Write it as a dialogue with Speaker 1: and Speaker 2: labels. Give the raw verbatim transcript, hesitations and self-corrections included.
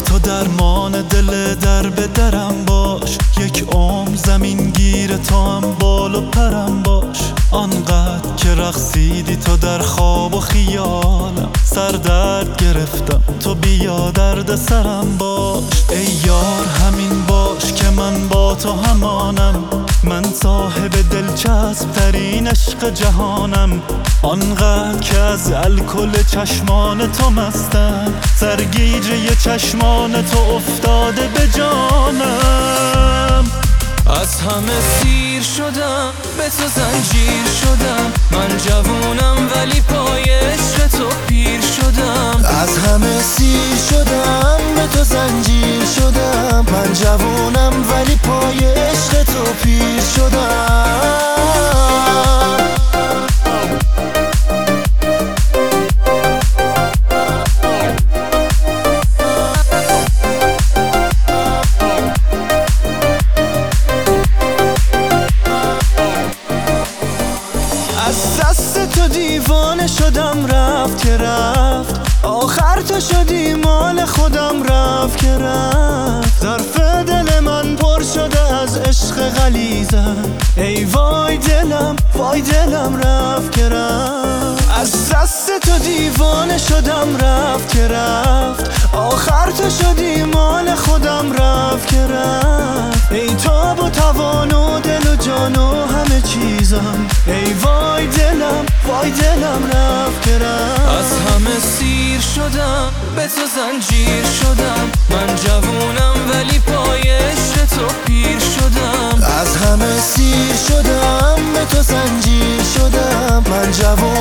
Speaker 1: تو درمان دل در به درم باش، یک عمر زمین گیر تو هم بال و پرم باش. آنقدر که رقصیدی تو در خواب و خیالم، سر درد گرفتم تو بیا درد سرم باش. ای یار همین باش که من با تو همانم، من صاحب دلچسب ترین عشق جهانم. آنقدر که از الکل چشمان تو مستم، سرگیجه چشمان تو افتاده به جانم.
Speaker 2: از همه سیر شدم، به تو زنجیر شدم، من جوونم ولی پای عشق تو پیر شدم.
Speaker 3: از همه سیر شدم، به تو زنجیر شدم، من جوونم ولی پای عشق تو پیر شدم. از دست تو دیوانه شدم رفت که رفت، آخر تو شدی مال خودم رفت که رفت. ظرف دل من پر شده از عشق غلیظم، ای وای دلم وای دلم رفت که رفت. از دست تو دیوانه شدم رفت که رفت، آخر تو شدی مال خودم رفت که رفت. ای تاب و توان و دل و جان و همه چیزم، ای وای دلم وای دلم رفت که رفت.
Speaker 2: از همه سیر شدم، به تو زنجیر شدم، من جوونم ولی پای عشق تو پیر شدم.
Speaker 3: از همه سیر شدم، به تو زنجیر شدم، من جوونم